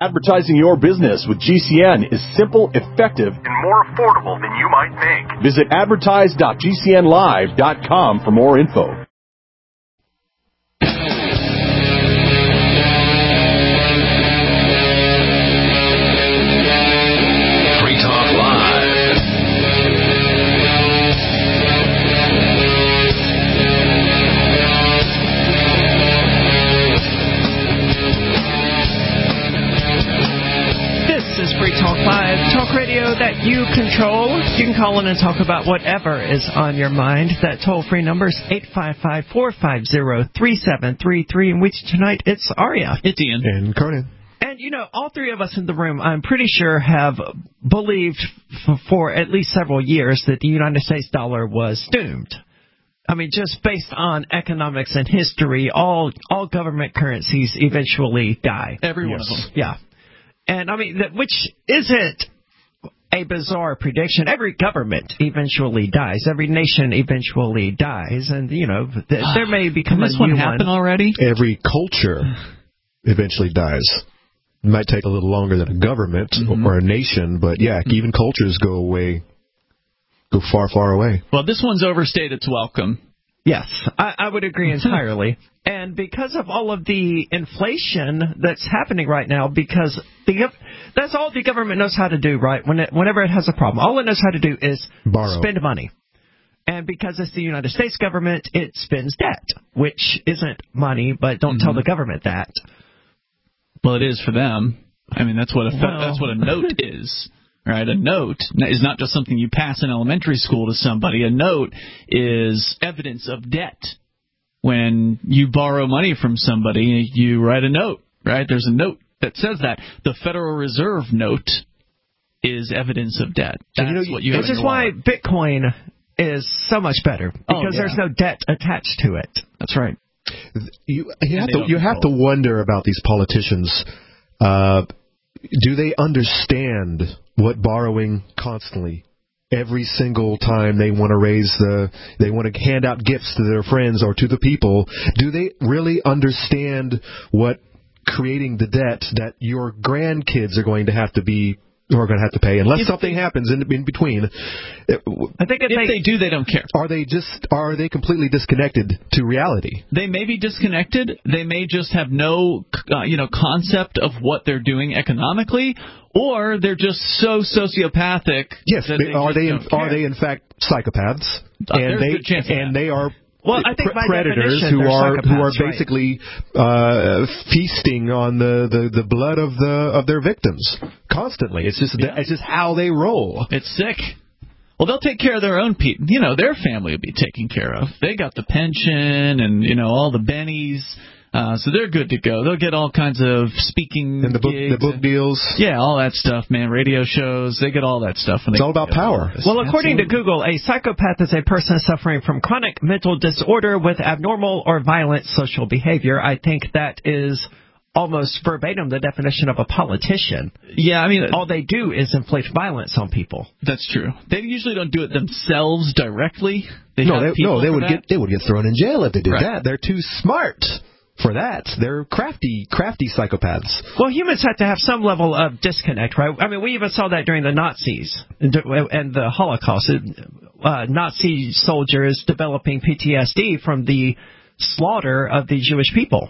Advertising your business with GCN is simple, effective, and more affordable than you might think. Visit advertise.gcnlive.com for more info. Free Talk Live. Free Talk Live, talk radio that you control. You can call in and talk about whatever is on your mind. That toll-free number is 855-450-3733. And with you tonight, it's Aria. It's Ian. And Conan. And, you know, all three of us in the room, I'm pretty sure, have believed for at least several years that the United States dollar was doomed. I mean, just based on economics and history, all government currencies eventually die. Every one of them. Yeah. And, I mean, which isn't a bizarre prediction. Every government eventually dies. Every nation eventually dies. And, you know, there may become a new one. This one happen already? Every culture eventually dies. It might take a little longer than a government or a nation, but, yeah, even cultures go away, go far, far away. Well, this one's overstayed its welcome. Yes, I would agree entirely. And because of all of the inflation that's happening right now, because that's all the government knows how to do, right? Whenever it has a problem, all it knows how to do is spend money. And because it's the United States government, it spends debt, which isn't money, but don't tell the government that. Well, it is for them. I mean, that's what a note is. Right, a note is not just something you pass in elementary school to somebody. A note is evidence of debt. When you borrow money from somebody, you write a note, right? There's a note that says that. The Federal Reserve note is evidence of debt. That's what you have. Which is why Bitcoin is so much better, because there's no debt attached to it. That's right. You have to wonder about these politicians. Do they understand what borrowing constantly, every single time they want to hand out gifts to their friends or to the people, do they really understand what creating the debt that your grandkids are going to have to pay, unless something happens in between? I think if they do, they don't care. Are they completely disconnected to reality? They may be disconnected. They may just have no concept of what they're doing economically, or they're just so sociopathic. Yes, are they in fact psychopaths? And they are I think predators who are basically feasting on the blood of their victims constantly. It's just how they roll. It's sick. Well, they'll take care of their own people. Their family will be taken care of. They got the pension and all the bennies. So they're good to go. They'll get all kinds of speaking and the book deals. Yeah, all that stuff, man. Radio shows. They get all that stuff. It's all about power. Well, according to Google, a psychopath is a person suffering from chronic mental disorder with abnormal or violent social behavior. I think that is almost verbatim the definition of a politician. Yeah, I mean, all they do is inflict violence on people. That's true. They usually don't do it themselves directly. They would get thrown in jail if they did that. They're too smart for that. They're crafty psychopaths. Well, humans have to have some level of disconnect, right? I mean, we even saw that during the Nazis and the Holocaust. Nazi soldiers developing PTSD from the slaughter of the Jewish people.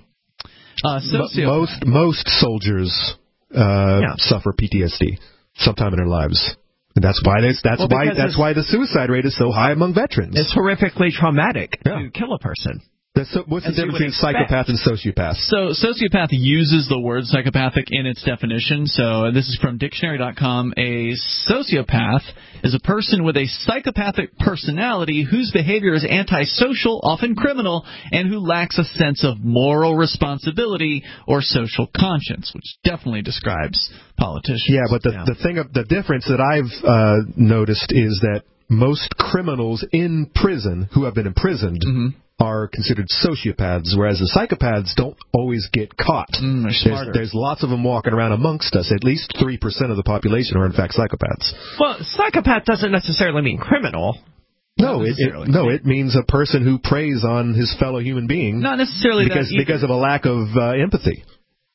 Most soldiers suffer PTSD sometime in their lives. And that's why the suicide rate is so high among veterans. It's horrifically traumatic to kill a person. What's the difference between psychopath and sociopath? So sociopath uses the word psychopathic in its definition. So this is from dictionary.com. A sociopath is a person with a psychopathic personality whose behavior is antisocial, often criminal, and who lacks a sense of moral responsibility or social conscience, which definitely describes politicians. Yeah, but the difference that I've noticed is that most criminals in prison who have been imprisoned are considered sociopaths, whereas the psychopaths don't always get caught. There's lots of them walking around amongst us. At least 3% of the population are, in fact, psychopaths. Well, psychopath doesn't necessarily mean criminal. No, it means a person who preys on his fellow human being. Not necessarily because of a lack of empathy.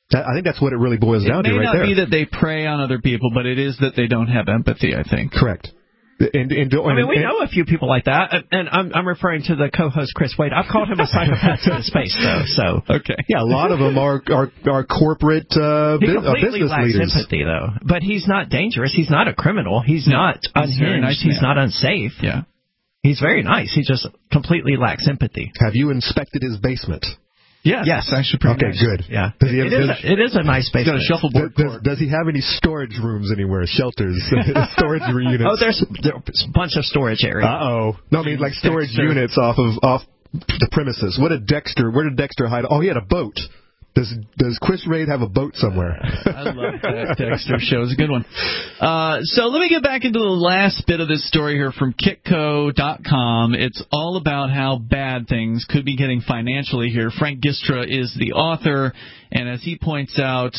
I think that's what it really boils down to right there. It may not be that they prey on other people, but it is that they don't have empathy, I think. Correct. We know a few people like that, and I'm referring to the co-host Chris Wade. I've called him a psychopath in space, though. So okay, yeah, a lot of them are corporate completely business lacks leaders. Sympathy, though. But he's not dangerous. He's not a criminal. He's not unhinged. Nice he's not unsafe. Yeah, he's very nice. He just completely lacks empathy. Have you inspected his basement? Yes, actually pretty nice. Good. Yeah, it is a nice basement. Got a shuffleboard. Does he have any storage rooms anywhere? Shelters, storage units? Oh, there's a bunch of storage areas. No, I mean like storage units off the premises. Where did Dexter hide? Oh, he had a boat. Does Chris Wade have a boat somewhere? I love that Dexter show. It's a good one. So let me get back into the last bit of this story here from Kitco.com. It's all about how bad things could be getting financially here. Frank Gistra is the author, and as he points out,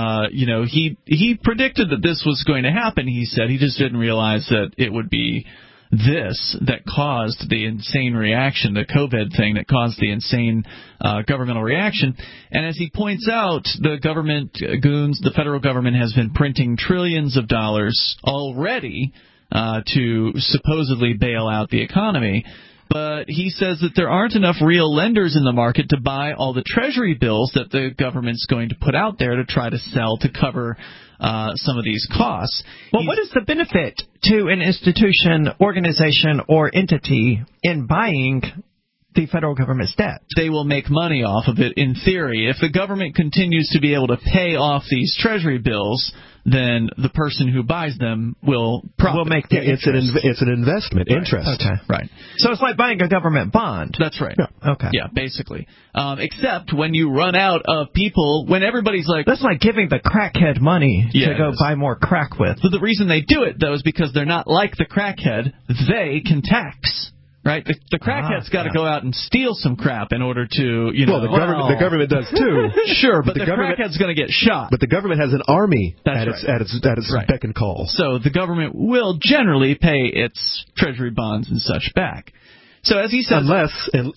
he predicted that this was going to happen. He said he just didn't realize that it would be this that caused the insane reaction, the COVID thing that caused the insane governmental reaction. And as he points out, the government goons, the federal government has been printing trillions of dollars already to supposedly bail out the economy. But he says that there aren't enough real lenders in the market to buy all the treasury bills that the government's going to put out there to try to sell to cover some of these costs. Well, what is the benefit to an institution, organization, or entity in buying the federal government's debt? They will make money off of it in theory. If the government continues to be able to pay off these treasury bills, then the person who buys them will profit. Will make the interest. It's an investment, right. interest. Okay. Right. So it's like buying a government bond. That's right. Yeah. Okay. Yeah, basically. Except when you run out of people, when everybody's like... That's like giving the crackhead money to go buy more crack with. So the reason they do it, though, is because they're not like the crackhead. They can tax. Right, the crackhead's got to go out and steal some crap in order to, the government does too. Sure, but the crackhead's going to get shot. But the government has an army at its right. beck and call. So the government will generally pay its treasury bonds and such back. So as he says, until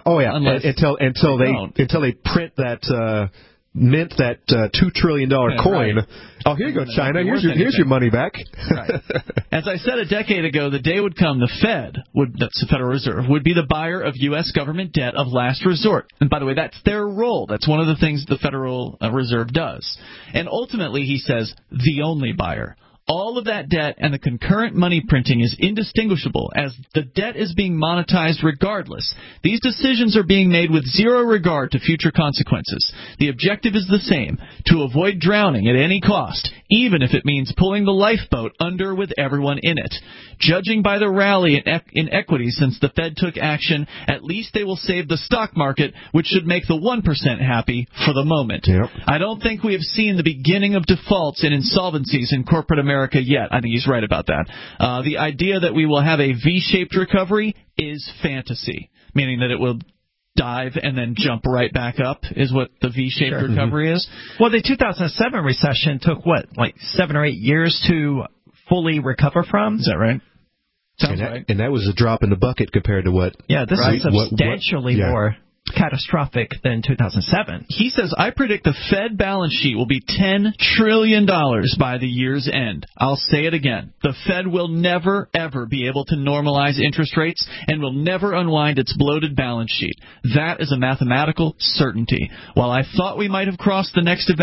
they print that. Mint that $2 trillion coin. Right. Oh, here you go, China. Here's your money back. Right. As I said a decade ago, the day would come the that's the Federal Reserve, would be the buyer of U.S. government debt of last resort. And by the way, that's their role. That's one of the things the Federal Reserve does. And ultimately, he says, the only buyer. All of that debt and the concurrent money printing is indistinguishable, as the debt is being monetized regardless. These decisions are being made with zero regard to future consequences. The objective is the same, to avoid drowning at any cost, even if it means pulling the lifeboat under with everyone in it. Judging by the rally in equity since the Fed took action, at least they will save the stock market, which should make the 1% happy for the moment. Yep. I don't think we have seen the beginning of defaults and insolvencies in corporate America yet. I think he's right about that. The idea that we will have a V-shaped recovery is fantasy, meaning that it will dive and then jump right back up is what the V-shaped recovery is. Well, the 2007 recession took, like 7 or 8 years to fully recover from? Is that right? Sounds right. And that was a drop in the bucket compared to what... Yeah, this is substantially more catastrophic than 2007. He says, I predict the Fed balance sheet will be $10 trillion by the year's end. I'll say it again. The Fed will never, ever be able to normalize interest rates and will never unwind its bloated balance sheet. That is a mathematical certainty. While I thought we might have crossed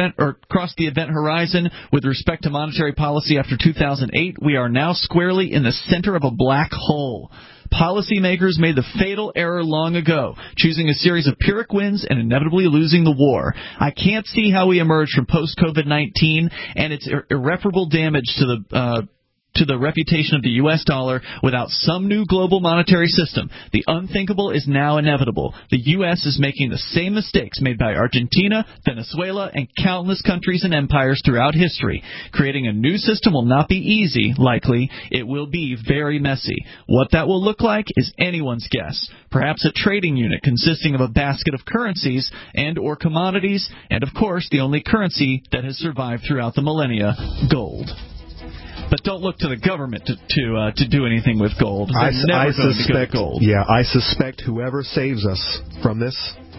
the event horizon with respect to monetary policy after 2008, we are now squarely in the center of a black hole. Policymakers made the fatal error long ago, choosing a series of Pyrrhic wins and inevitably losing the war. I can't see how we emerge from post-COVID-19 and its irreparable damage to the reputation of the U.S. dollar without some new global monetary system. The unthinkable is now inevitable. The U.S. is making the same mistakes made by Argentina, Venezuela, and countless countries and empires throughout history. Creating a new system will not be easy, likely. It will be very messy. What that will look like is anyone's guess. Perhaps a trading unit consisting of a basket of currencies and or commodities, and of course the only currency that has survived throughout the millennia, gold. But don't look to the government to do anything with gold. They're never going to go to gold. Yeah, I suspect whoever saves us from this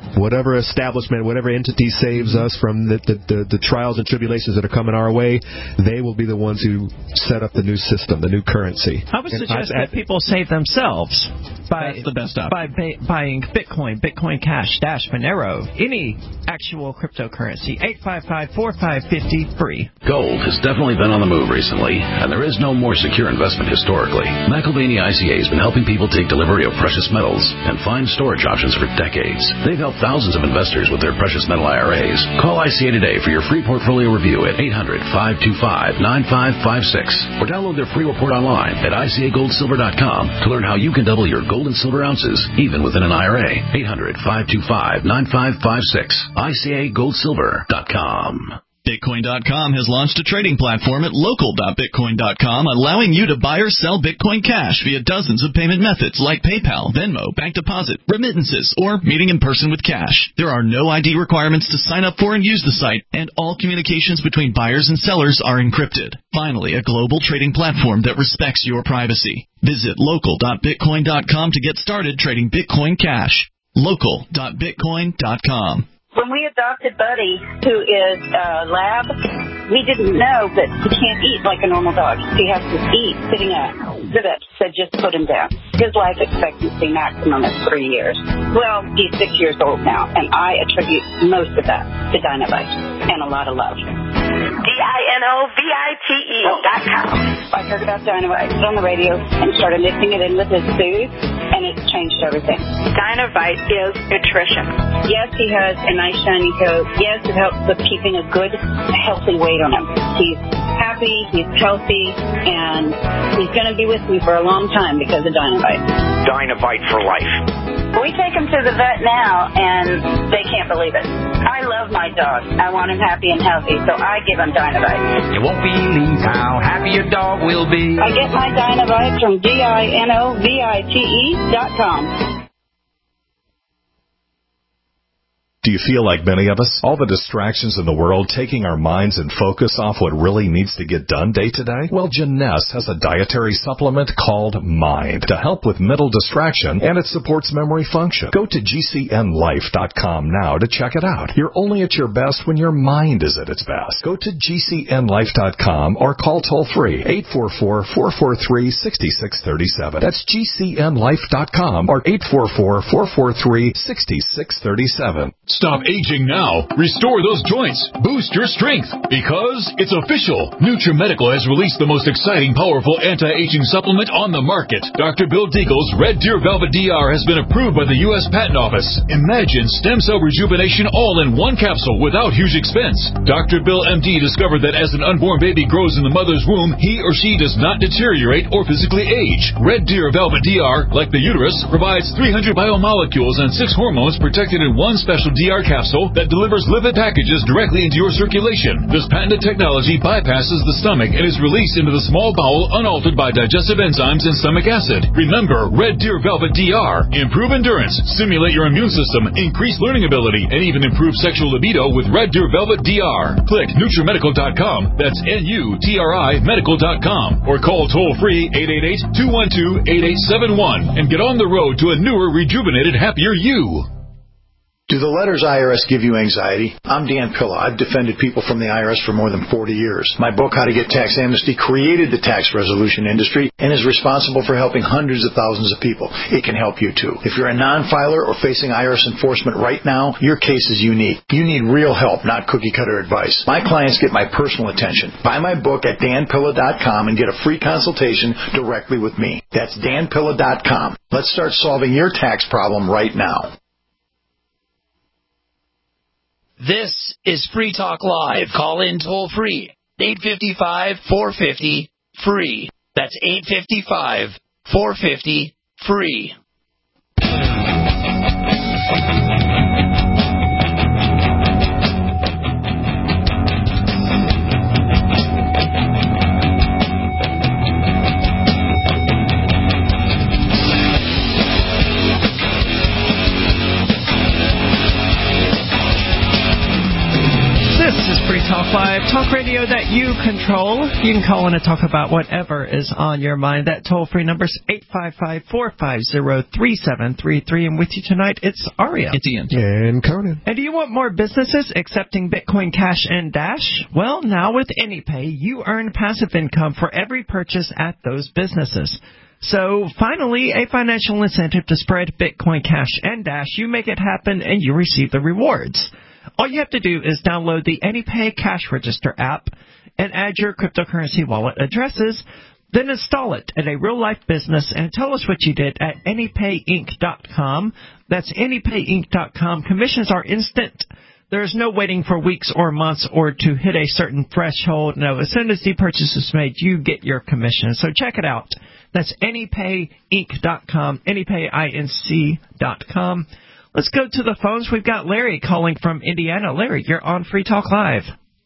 whatever establishment, whatever entity saves us from the trials and tribulations that are coming our way, they will be the ones who set up the new system, the new currency. I would suggest that people save themselves by buying Bitcoin Cash, Dash, Monero, any actual cryptocurrency. 855-4550 free. Gold has definitely been on the move recently, and there is no more secure investment historically. McElvaney ICA has been helping people take delivery of precious metals and find storage options for decades. They've helped thousands of investors with their precious metal IRAs. Call ICA today for your free portfolio review at 800-525-9556 or download their free report online at ICAGoldSilver.com to learn how you can double your gold and silver ounces even within an IRA. 800-525-9556. ICAGoldSilver.com. Bitcoin.com has launched a trading platform at local.bitcoin.com, allowing you to buy or sell Bitcoin Cash via dozens of payment methods like PayPal, Venmo, bank deposit, remittances, or meeting in person with cash. There are no ID requirements to sign up for and use the site, and all communications between buyers and sellers are encrypted. Finally, a global trading platform that respects your privacy. Visit local.bitcoin.com to get started trading Bitcoin Cash. local.bitcoin.com. When we adopted Buddy, who is a lab, we didn't know that he can't eat like a normal dog. He has to eat sitting up. Zibit said just put him down. His life expectancy maximum is 3 years. Well, he's 6 years old now, and I attribute most of that to Dinovite and a lot of love. DINOVITE.com. I heard about Dinovite on the radio and started mixing it in with his food, and it's changed everything. Dinovite is nutrition. Yes, he has a nice shiny coat. Yes, it helps with keeping a good, healthy weight on him. He's happy, he's healthy, and he's going to be with me for a long time because of Dinovite. Dinovite for life. We take him to the vet now, and they can't believe it. I love my dog. I want him happy and healthy, so I give him Dinovite. You won't believe how happy your dog will be. I get my Dinovite from DINOVITE.com. Do you feel like many of us? All the distractions in the world taking our minds and focus off what really needs to get done day to day? Well, Jeunesse has a dietary supplement called Mind to help with mental distraction, and it supports memory function. Go to GCNLife.com now to check it out. You're only at your best when your mind is at its best. Go to GCNLife.com or call toll-free 844-443-6637. That's GCNLife.com or 844-443-6637. Stop aging now. Restore those joints. Boost your strength. Because it's official. NutriMedical has released the most exciting, powerful anti-aging supplement on the market. Dr. Bill Deagle's Red Deer Velvet DR has been approved by the U.S. Patent Office. Imagine stem cell rejuvenation all in one capsule without huge expense. Dr. Bill MD discovered that as an unborn baby grows in the mother's womb, he or she does not deteriorate or physically age. Red Deer Velvet DR, like the uterus, provides 300 biomolecules and 6 hormones protected in one special DR capsule that delivers lipid packages directly into your circulation. This patented technology bypasses the stomach and is released into the small bowel unaltered by digestive enzymes and stomach acid. Remember, Red Deer Velvet DR. Improve endurance, stimulate your immune system, increase learning ability, and even improve sexual libido with Red Deer Velvet DR. Click NutriMedical.com, that's NUTRI Medical.com, or call toll-free 888-212-8871 and get on the road to a newer, rejuvenated, happier you. Do the letters IRS give you anxiety? I'm Dan Pilla. I've defended people from the IRS for more than 40 years. My book, How to Get Tax Amnesty, created the tax resolution industry and is responsible for helping hundreds of thousands of people. It can help you, too. If you're a non-filer or facing IRS enforcement right now, your case is unique. You need real help, not cookie-cutter advice. My clients get my personal attention. Buy my book at danpilla.com and get a free consultation directly with me. That's danpilla.com. Let's start solving your tax problem right now. This is Free Talk Live. Call in toll free. 855-450-FREE. That's 855-450-FREE. This is Free Talk Live, Talk radio that you control. You can call in and talk about whatever is on your mind. That toll-free number is 855-450-3733. And with you tonight, it's Aria. It's Ian. And Conan. And do you want more businesses accepting Bitcoin Cash and Dash? Well, now with AnyPay, you earn passive income for every purchase at those businesses. So, finally, a financial incentive to spread Bitcoin Cash and Dash. You make it happen, and you receive the rewards. All you have to do is download the AnyPay Cash Register app and add your cryptocurrency wallet addresses. Then install it at a real-life business and tell us what you did at AnyPayInc.com. That's AnyPayInc.com. Commissions are instant. There's no waiting for weeks or months or to hit a certain threshold. No, as soon as the purchase is made, you get your commission. So check it out. That's AnyPayInc.com, AnyPayInc.com. Let's go to the phones. We've got Larry calling from Indiana. Larry, you're on Free Talk Live.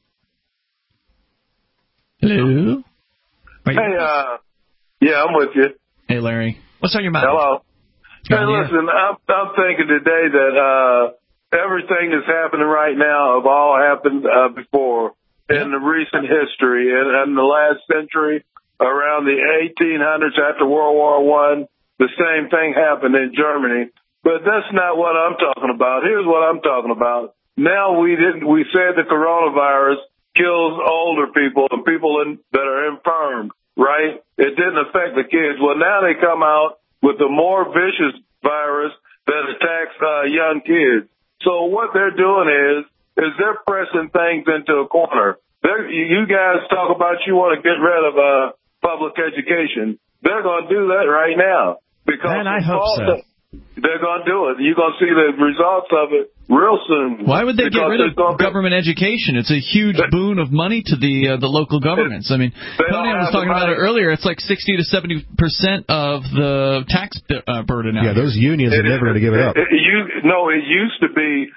Hello. Hey, yeah, I'm with you. Hey, Larry. What's on your mind? Hello. Hey, listen, I'm thinking today that everything that's happening right now have all happened before in the recent history. In the last century, around the 1800s after World War I, the same thing happened in Germany. But that's not what I'm talking about. Here's what I'm talking about. Now we said the coronavirus kills older people and people that are infirm, right? It didn't affect the kids. Well, now they come out with a more vicious virus that attacks young kids. So what they're doing is they're pressing things into a corner. You guys talk about you want to get rid of public education. They're going to do that right now. Because I hope so. They're going to do it. You're going to see the results of it real soon. Why would they get rid of government education? It's a huge boon of money to the local governments. I mean, Conan was talking about it earlier. It's like 60 to 70% of the tax burden out here. Those unions are never going to give it up. It used to be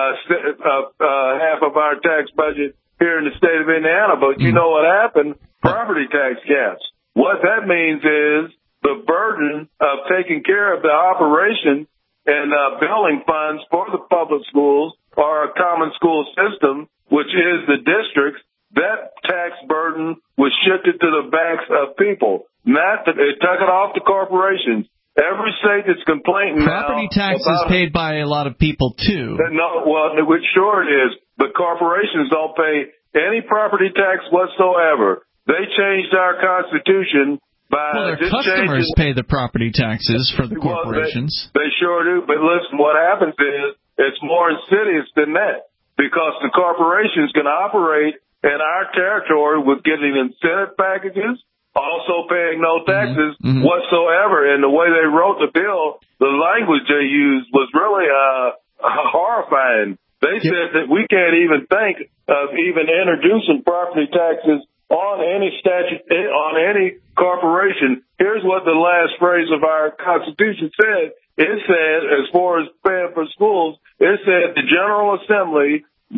half of our tax budget here in the state of Indiana, but you know what happened? Property tax caps. What that means is the burden of taking care of the operation and billing funds for the public schools or a common school system, which is the districts, that tax burden was shifted to the backs of people. It took it off the corporations. Every state that's complaining property tax is paid by a lot of people, too. No, well, sure it is. But corporations don't pay any property tax whatsoever. They changed our Constitution. Well, their customers pay the property taxes for the corporations. They sure do. But listen, what happens is it's more insidious than that because the corporations can operate in our territory with getting incentive packages, also paying no taxes whatsoever. And the way they wrote the bill, the language they used was really horrifying. They said that we can't even think of even introducing property taxes on any statute, on any corporation. Here's what the last phrase of our Constitution said. It said, as far as paying for schools, it said the General Assembly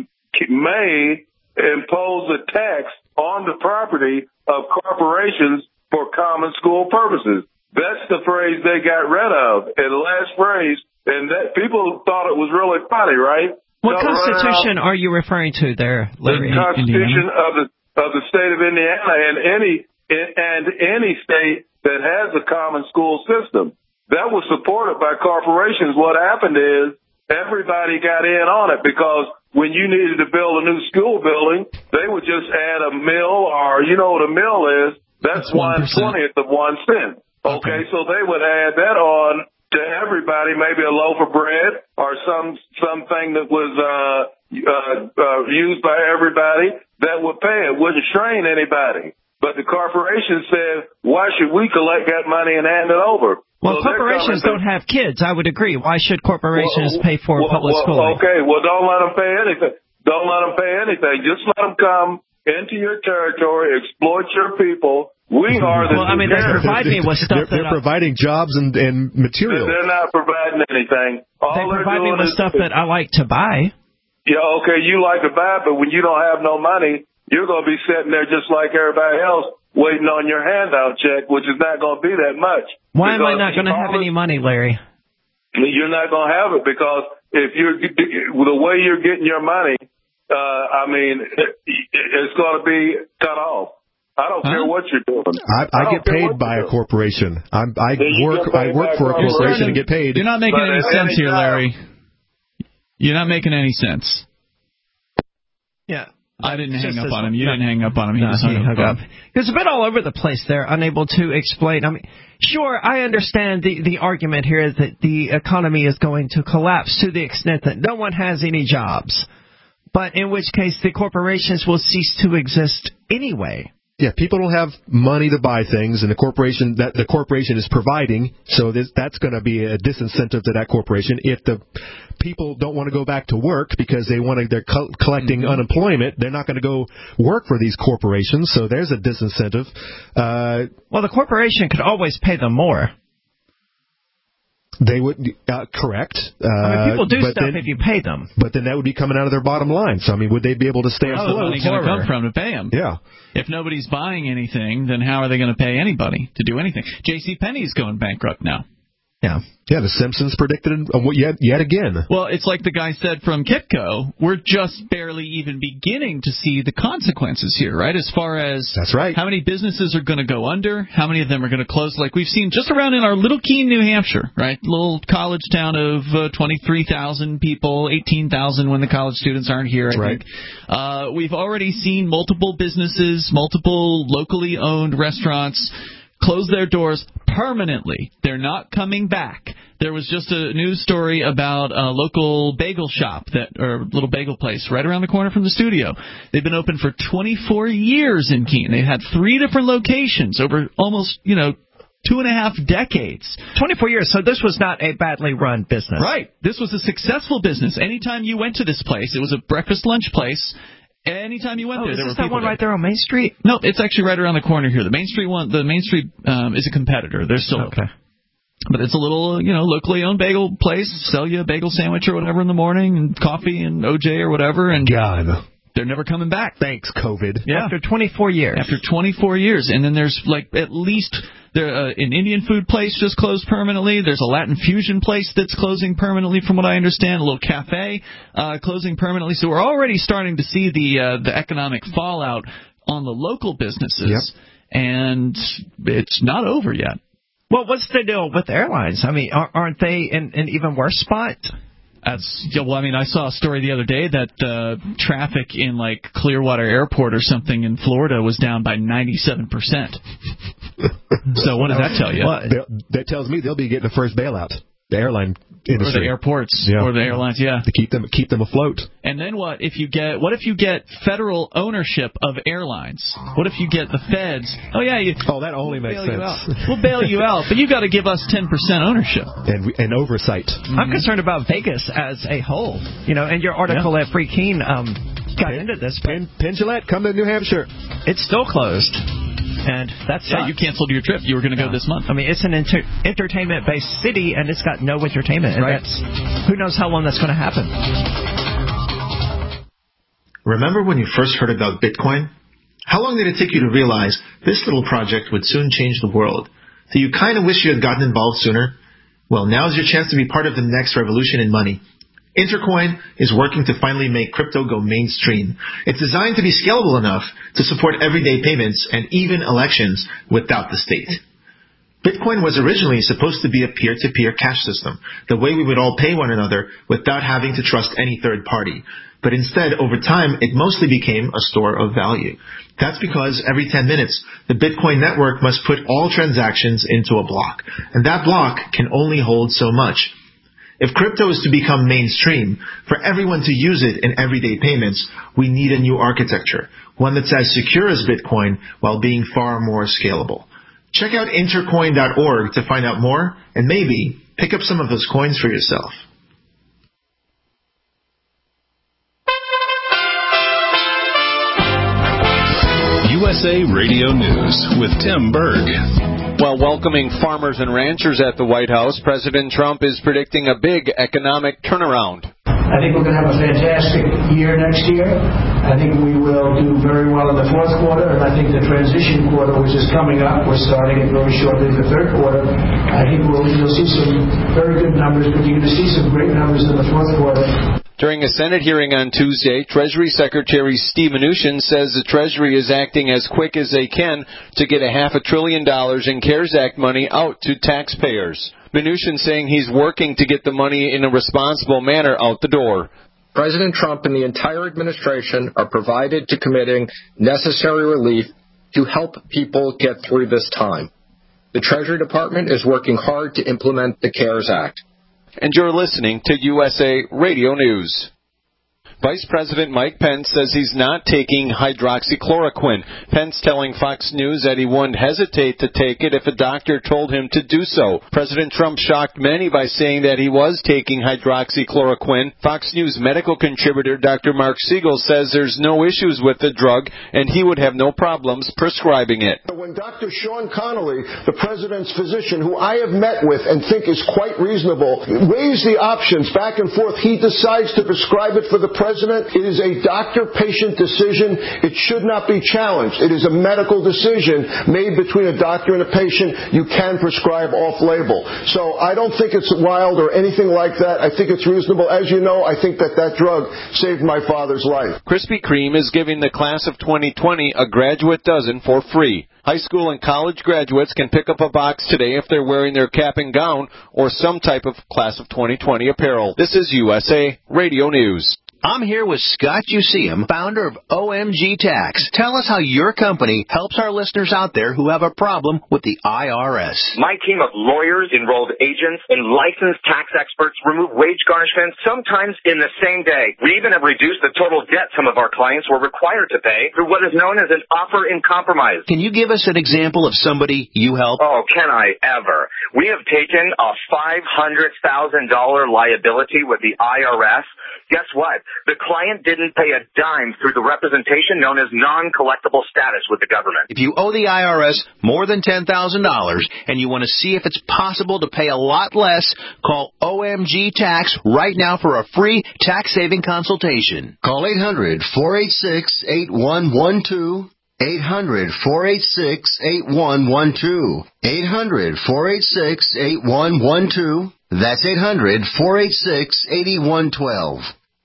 may impose a tax on the property of corporations for common school purposes. That's the phrase they got rid of. And the last phrase, and that people thought it was really funny, right? What Constitution are you referring to there, Larry? The Constitution of the state of Indiana and any state that has a common school system. That was supported by corporations. What happened is everybody got in on it because when you needed to build a new school building, they would just add a mill, or you know what a mill is? That's 1/20th of 1 cent. Okay, so they would add that on to everybody, maybe a loaf of bread or something that was used by everybody that would pay it, wouldn't strain anybody. But the corporation said, why should we collect that money and hand it over? Well, corporations don't have kids. I would agree. Why should corporations pay for public schooling? Okay, well, don't let them pay anything. Don't let them pay anything. Just let them come into your territory, exploit your people. We are the they provide me with stuff. They're providing jobs and materials. They're not providing anything. They provide me with stuff that I like to buy. Yeah, okay, you like to buy, but when you don't have no money, you're going to be sitting there just like everybody else, waiting on your handout check, which is not going to be that much. Why am I not going to have any money, Larry? You're not going to have it because if the way you're getting your money it's going to be cut off. I don't care what you're doing. I get paid by a corporation. I work for a corporation and get paid. You're not making any sense here, Larry. You're not making any sense. Yeah. I didn't hang up on him. You didn't hang up on him. He hung up. It's a bit all over the place there, unable to explain. I mean, sure, I understand the argument here that the economy is going to collapse to the extent that no one has any jobs, but in which case the corporations will cease to exist anyway. Yeah, people don't have money to buy things, and the corporation is providing, so that's going to be a disincentive to that corporation. If the people don't want to go back to work because they're collecting unemployment, they're not going to go work for these corporations, so there's a disincentive. Well, the corporation could always pay them more. They would, correct. People do stuff if you pay them. But then that would be coming out of their bottom line. So, would they be able to stay afloat? Where's the money going to come from to pay them? Yeah. If nobody's buying anything, then how are they going to pay anybody to do anything? JCPenney's going bankrupt now. Yeah. Yeah, the Simpsons predicted it yet again. Well, it's like the guy said from Kitco, we're just barely even beginning to see the consequences here, right? As far as that's right. How many businesses are going to go under, how many of them are going to close, like we've seen just around in our little Keene, New Hampshire, right? Little college town of 23,000 people, 18,000 when the college students aren't here, I think. We've already seen multiple businesses, multiple locally owned restaurants close their doors permanently. They're not coming back. There was just a news story about a local bagel shop or little bagel place right around the corner from the studio. They've been open for 24 years in Keene. They had 3 different locations over almost, 2.5 decades. 24 years, so this was not a badly run business. Right. This was a successful business. Anytime you went to this place, it was a breakfast lunch place. Anytime you went there, there were people. Is that one right there on Main Street? No, it's actually right around the corner here. The Main Street one, is a competitor. They're still okay. But it's a little, locally owned bagel place. Sell you a bagel sandwich or whatever in the morning, and coffee and OJ or whatever. And God, they're never coming back. Thanks, COVID. Yeah. After 24 years. After 24 years, and then there's at least an Indian food place just closed permanently. There's a Latin fusion place that's closing permanently, from what I understand. A little cafe closing permanently. So we're already starting to see the economic fallout on the local businesses, and it's not over yet. Well, what's the deal with airlines? Aren't they in an even worse spot? I saw a story the other day that traffic in Clearwater Airport or something in Florida was down by 97%. So what does that tell you? Well, that tells me they'll be getting the first bailout. The airline industry. Or the airports, or the airlines, to keep them afloat. And then what if you get federal ownership of airlines? What if you get the feds? That only makes sense. We'll bail you out, but you got to give us 10% ownership and oversight. I'm concerned about Vegas as a whole. And your article at Free Keene got into this. Penn Jillette, come to New Hampshire. It's still closed. And that's you canceled your trip. You were going to go this month. It's an entertainment-based city, and it's got no entertainment. And who knows how long that's going to happen. Remember when you first heard about Bitcoin? How long did it take you to realize this little project would soon change the world? Do you kind of wish you had gotten involved sooner? Well, now's your chance to be part of the next revolution in money. Intercoin is working to finally make crypto go mainstream. It's designed to be scalable enough to support everyday payments and even elections without the state. Bitcoin was originally supposed to be a peer-to-peer cash system, the way we would all pay one another without having to trust any third party. But instead, over time, it mostly became a store of value. That's because every 10 minutes, the Bitcoin network must put all transactions into a block, and that block can only hold so much. If crypto is to become mainstream, for everyone to use it in everyday payments, we need a new architecture, one that's as secure as Bitcoin while being far more scalable. Check out intercoin.org to find out more and maybe pick up some of those coins for yourself. USA Radio News with Tim Berg. While welcoming farmers and ranchers at the White House, President Trump is predicting a big economic turnaround. I think we're going to have a fantastic year next year. I think we will do very well in the fourth quarter, and I think the transition quarter, which is coming up, we're starting it very shortly, the third quarter. I think you'll see some very good numbers, but you're going to see some great numbers in the fourth quarter. During a Senate hearing on Tuesday, Treasury Secretary Steve Mnuchin says the Treasury is acting as quick as they can to get $500 billion in CARES Act money out to taxpayers. Mnuchin saying he's working to get the money in a responsible manner out the door. President Trump and the entire administration are provided to committing necessary relief to help people get through this time. The Treasury Department is working hard to implement the CARES Act. And you're listening to USA Radio News. Vice President Mike Pence says he's not taking hydroxychloroquine. Pence telling Fox News that he wouldn't hesitate to take it if a doctor told him to do so. President Trump shocked many by saying that he was taking hydroxychloroquine. Fox News medical contributor Dr. Mark Siegel says there's no issues with the drug and he would have no problems prescribing it. When Dr. Sean Connolly, the president's physician, who I have met with and think is quite reasonable, weighs the options back and forth, he decides to prescribe it for the president. It is a doctor-patient decision. It should not be challenged. It is a medical decision made between a doctor and a patient. You can prescribe off-label. So I don't think it's wild or anything like that. I think it's reasonable. As you know, I think that drug saved my father's life. Krispy Kreme is giving the class of 2020 a graduate dozen for free. High school and college graduates can pick up a box today if they're wearing their cap and gown or some type of class of 2020 apparel. This is USA Radio News. I'm here with Scott Useum, founder of OMG Tax. Tell us how your company helps our listeners out there who have a problem with the IRS. My team of lawyers, enrolled agents, and licensed tax experts remove wage garnishments sometimes in the same day. We even have reduced the total debt some of our clients were required to pay through what is known as an offer in compromise. Can you give us an example of somebody you help? Oh, can I ever? We have taken a $500,000 liability with the IRS. Guess what? The client didn't pay a dime through the representation known as non-collectible status with the government. If you owe the IRS more than $10,000 and you want to see if it's possible to pay a lot less, call OMG Tax right now for a free tax-saving consultation. Call 800-486-8112. 800-486-8112. 800-486-8112. That's 800-486-8112.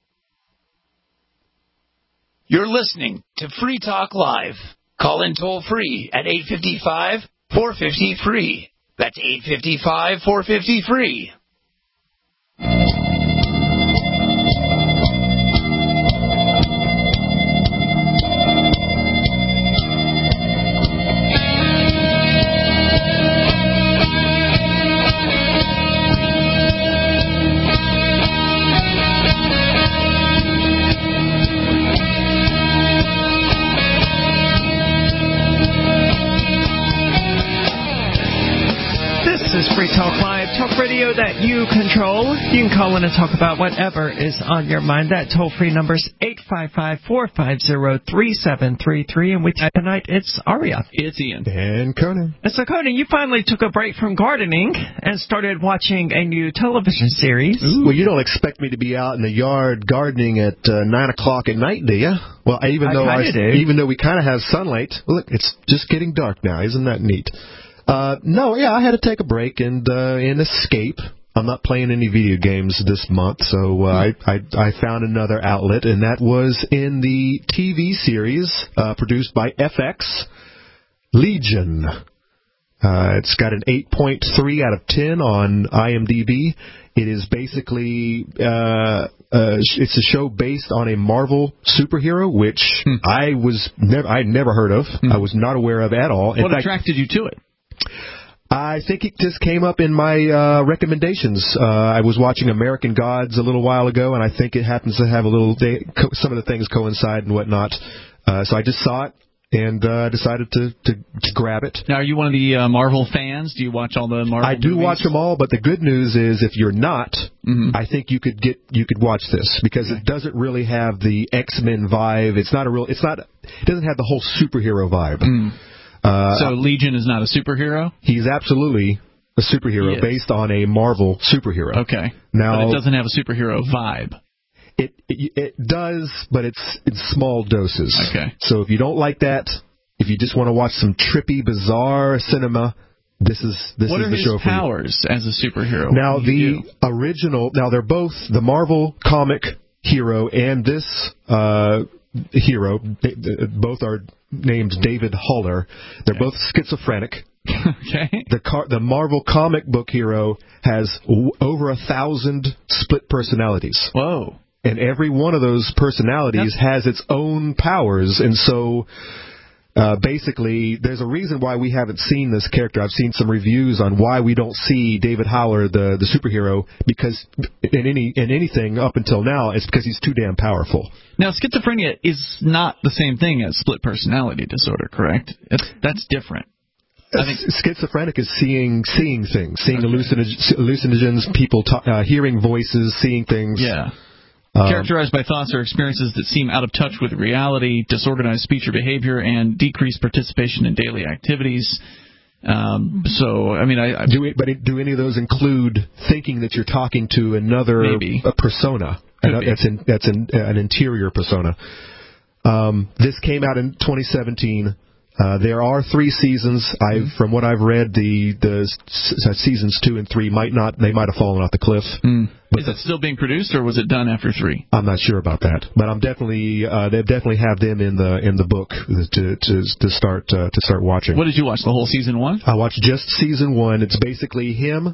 You're listening to Free Talk Live. Call in toll free at 855-450-FREE. That's 855-450-FREE. Free Talk Live, talk radio that you control. You can call in and talk about whatever is on your mind. That toll-free number is 855-450-3733. And tonight, it's Aria. It's Ian. And Conan. And so, Conan, you finally took a break from gardening and started watching a new television series. Ooh. Well, you don't expect me to be out in the yard gardening at 9 o'clock at night, do you? Well, even though we kind of have sunlight, look, it's just getting dark now. Isn't that neat? I had to take a break and escape. I'm not playing any video games this month, so I found another outlet, and that was in the TV series produced by FX, Legion. It's got an 8.3 out of 10 on IMDb. It is basically it's a show based on a Marvel superhero, which I'd never heard of. I was not aware of at all. What attracted you to it? I think it just came up in my recommendations. I was watching American Gods a little while ago, and I think it happens to have some of the things coincide and whatnot. So I just saw it and decided to grab it. Now, are you one of the Marvel fans? Do you watch all the Marvel I do movies? watch them all, but the good news is if you're not, I think you could watch this because it doesn't really have the X-Men vibe. It doesn't have the whole superhero vibe. So Legion is not a superhero? He's absolutely a superhero based on a Marvel superhero. Okay. Now, but it doesn't have a superhero vibe. It does, but it's in small doses. Okay. So if you don't like that, if you just want to watch some trippy, bizarre cinema, this is the show for you. What are his powers as a superhero? Now, they're both the Marvel comic hero and this hero, both are named David Haller. They're both schizophrenic. Okay. The Marvel comic book hero has over 1,000 split personalities. Whoa. And every one of those personalities has its own powers, and so basically there's a reason why we haven't seen this character. I've seen some reviews on why we don't see David Haller, the superhero, because in anything up until now, it's because he's too damn powerful. Now, schizophrenia is not the same thing as split personality disorder, correct? That's different. I think schizophrenic is seeing things, seeing hallucinogens, people hearing voices, seeing things. Yeah. Characterized by thoughts or experiences that seem out of touch with reality, disorganized speech or behavior, and decreased participation in daily activities. So, I mean, do any of those include thinking that you're talking to another persona? That's an interior persona. This came out in 2017. There are 3 seasons. From what I've read, the seasons 2 and 3 might have fallen off the cliff. Is it still being produced, or was it done after 3? I'm not sure about that, but I'm definitely they definitely have them in the book to start watching. What did you watch? The whole season 1? I watched just season 1. It's basically him.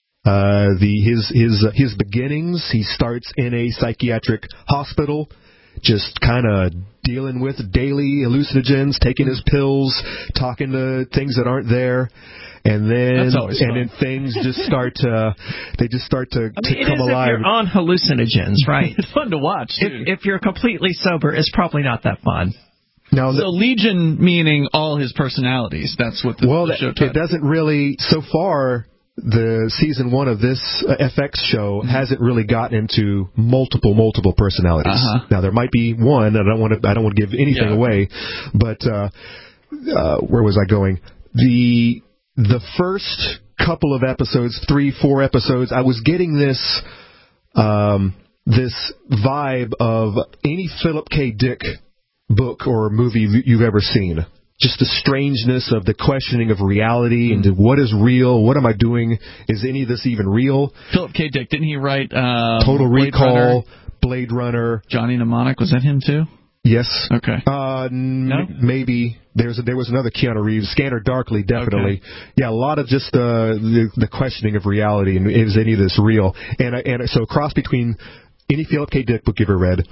His beginnings. He starts in a psychiatric hospital, just kind of dealing with daily hallucinogens, taking his pills, talking to things that aren't there, and then things just start to come alive. If you're on hallucinogens, right? It's fun to watch, too. If you're completely sober, it's probably not that fun. Now, so Legion meaning all his personalities. That's what the show taught. It doesn't really so far. The season 1 of this FX show hasn't really gotten into multiple personalities. Now there might be one. I don't want to give anything away, but where was I going? The first couple of episodes, 3-4 episodes, I was getting this vibe of any Philip K. Dick book or movie you've ever seen. Just the strangeness of the questioning of reality and what is real, what am I doing, is any of this even real? Philip K. Dick, didn't he write Total Recall, Blade Runner? Johnny Mnemonic, was that him too? Yes. Okay. No? Maybe. There was another Keanu Reeves, Scanner Darkly, definitely. Okay. Yeah, a lot of just the questioning of reality and is any of this real? And so cross between any Philip K. Dick book you've ever read,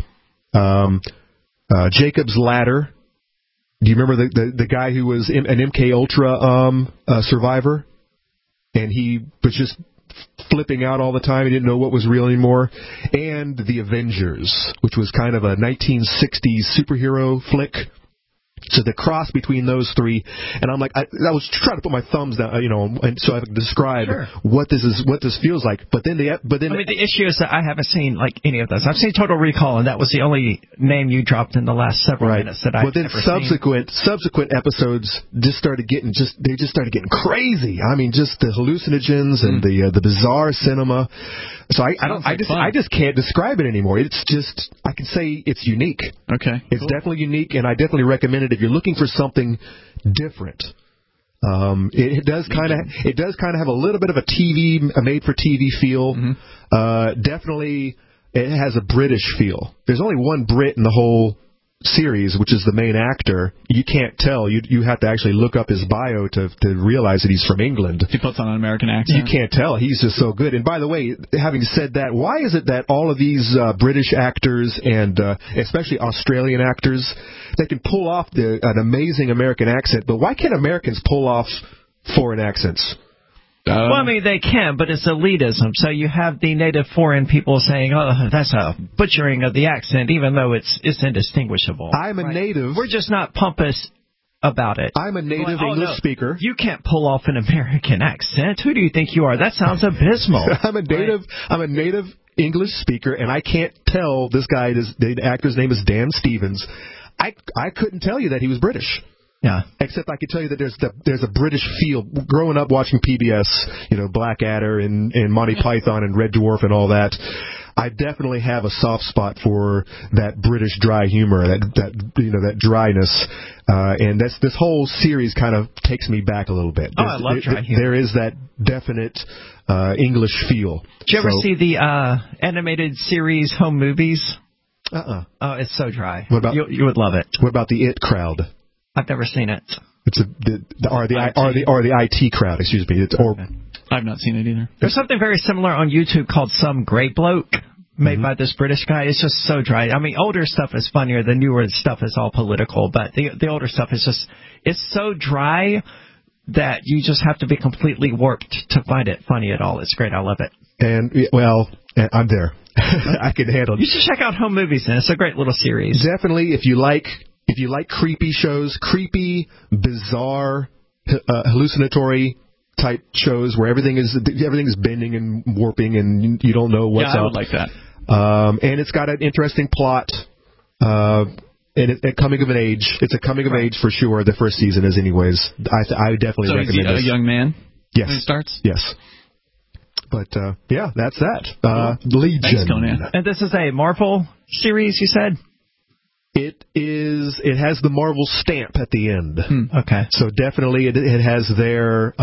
Jacob's Ladder. Do you remember the guy who was an MK Ultra survivor, and he was just flipping out all the time? He didn't know what was real anymore. And The Avengers, which was kind of a 1960s superhero flick. So the cross between those 3, and I'm like, I was trying to put my thumbs down, and so I could describe what this feels like. But then the issue is that I haven't seen like any of those. I've seen Total Recall, and that was the only name you dropped in the last several minutes that I've ever seen. Subsequent episodes just started getting crazy. I mean, just the hallucinogens and the bizarre cinema. So I just can't describe it anymore. It's just, I can say it's unique. Okay. It's definitely unique, and I definitely recommend it if you're looking for something different. It does kind of have a little bit of a made for TV feel. Definitely it has a British feel. There's only one Brit in the whole series, which is the main actor. You can't tell. You have to actually look up his bio to realize that he's from England. He puts on an American accent. You can't tell. He's just so good. And by the way, having said that, why is it that all of these British actors and especially Australian actors, they can pull off an amazing American accent, but why can't Americans pull off foreign accents? Well, I mean, they can, but it's elitism. So you have the native foreign people saying, oh, that's a butchering of the accent, even though it's indistinguishable. I'm a native. We're just not pompous about it. I'm a native English speaker. You can't pull off an American accent. Who do you think you are? That sounds abysmal. I'm a native English speaker, and I can't tell this guy, the actor's name is Dan Stevens. I couldn't tell you that he was British. Yeah. Except I can tell you that there's a British feel. Growing up watching PBS, Blackadder and Monty Python and Red Dwarf and all that, I definitely have a soft spot for that British dry humor, that dryness, and this whole series kind of takes me back a little bit. I love dry humor. There is that definite English feel. Did you ever see the animated series Home Movies? Oh, it's so dry. What about, you would love it. What about the It crowd? I've never seen it. It's the IT crowd. Excuse me. I've not seen it either. There's something very similar on YouTube called Some Great Bloke, made by this British guy. It's just so dry. I mean, older stuff is funnier. The newer stuff is all political, but the older stuff is just, it's so dry that you just have to be completely warped to find it funny at all. It's great. I love it. And, I'm there. I can handle it. You should check out Home Movies, and it's a great little series. Definitely, if you like creepy shows, creepy, bizarre, hallucinatory type shows where everything is bending and warping and you don't know what's up. Yeah, I would like that. And it's got an interesting plot. And it's coming of age. It's a coming of age for sure. The first season is, anyways. I definitely recommend it. So is he a young man? Yes. When it starts? Yes. But that's that. Legion. Thanks, Conan. And this is a Marvel series, you said? It is. It has the Marvel stamp at the end. Okay. So definitely, it has their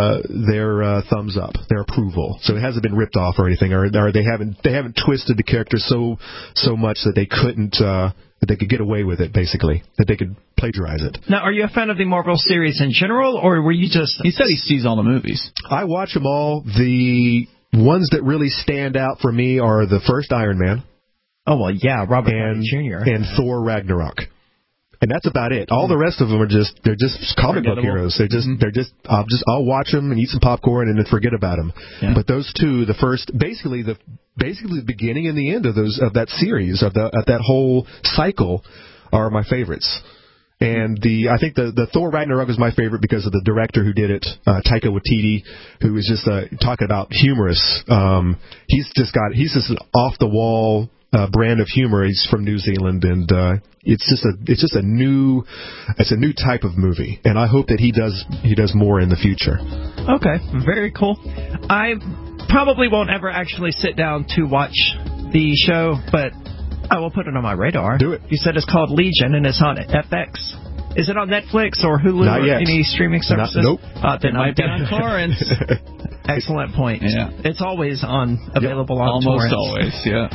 thumbs up, their approval. So it hasn't been ripped off or anything, or they haven't twisted the character so much that they couldn't that they could get away with it, basically, that they could plagiarize it. Now, are you a fan of the Marvel series in general, or were you just... He said he sees all the movies. I watch them all. The ones that really stand out for me are the first Iron Man. Oh, well, yeah, Robert Downey Jr. And Thor Ragnarok. And that's about it. All the rest of them are just comic book heroes. I'll watch them and eat some popcorn and then forget about them. Yeah. But those two, the first, basically the beginning and the end of that series, of that whole cycle, are my favorites. And I think the Thor Ragnarok is my favorite because of the director who did it, Taika Waititi, who is just talking about humorous. He's just an off the wall brand of humor. He's from New Zealand, and it's just a new type of movie, and I hope that he does more in the future. Okay, very cool. I probably won't ever actually sit down to watch the show, but I will put it on my radar. Do it. You said it's called Legion, and it's on FX. Is it on Netflix or Hulu Not or yet. any streaming services? Nope. Then it might be on torrents. Excellent point. Yeah. It's always available on almost torrents. Always, yeah.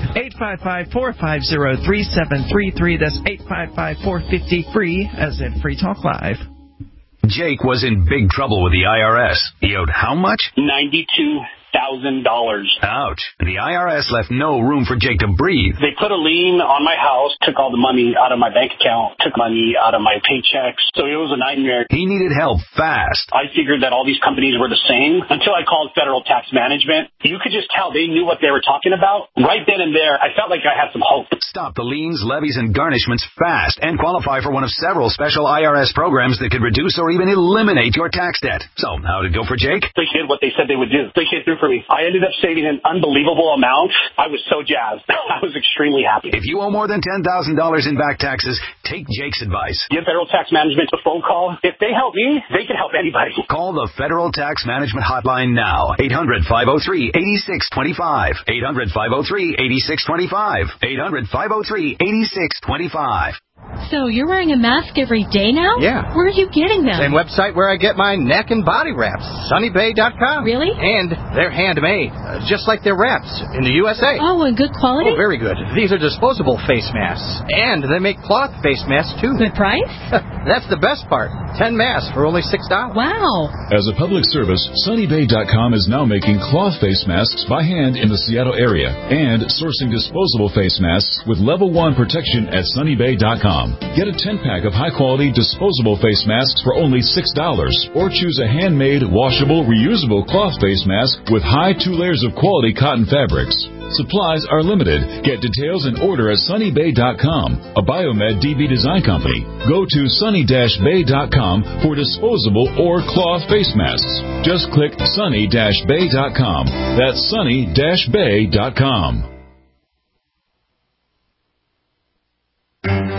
855-450-3733. That's 855-450-FREE, as in Free Talk Live. Jake was in big trouble with the IRS. He owed how much? $92,000. Ouch. The IRS left no room for Jake to breathe. They put a lien on my house, took all the money out of my bank account, took money out of my paychecks. So it was a nightmare. He needed help fast. I figured that all these companies were the same until I called Federal Tax Management. You could just tell they knew what they were talking about. Right then and there, I felt like I had some hope. Stop the liens, levies, and garnishments fast and qualify for one of several special IRS programs that could reduce or even eliminate your tax debt. So, how did it go for Jake? They did what they said they would do. They came through for me. I ended up saving an unbelievable amount. I was so jazzed. I was extremely happy. If you owe more than $10,000 in back taxes, take Jake's advice. Give Federal Tax Management a phone call. If they help me, they can help anybody. Call the Federal Tax Management Hotline now. 800-503-8625. 800-503-8625. 800-503-8625. So you're wearing a mask every day now? Yeah. Where are you getting them? Same website where I get my neck and body wraps, sunnybay.com. Really? And they're handmade, just like their wraps in the USA. Oh, and good quality? Oh, very good. These are disposable face masks. And they make cloth face masks, too. Good price? That's the best part. 10 masks for only $6. Wow. As a public service, sunnybay.com is now making cloth face masks by hand in the Seattle area and sourcing disposable face masks with level 1 protection at sunnybay.com. Get a 10-pack of high-quality disposable face masks for only $6, or choose a handmade, washable, reusable cloth face mask with high 2 layers of quality cotton fabrics. Supplies are limited. Get details and order at sunnybay.com, a Biomed DB design company. Go to sunny-bay.com for disposable or cloth face masks. Just click sunny-bay.com. That's sunny-bay.com.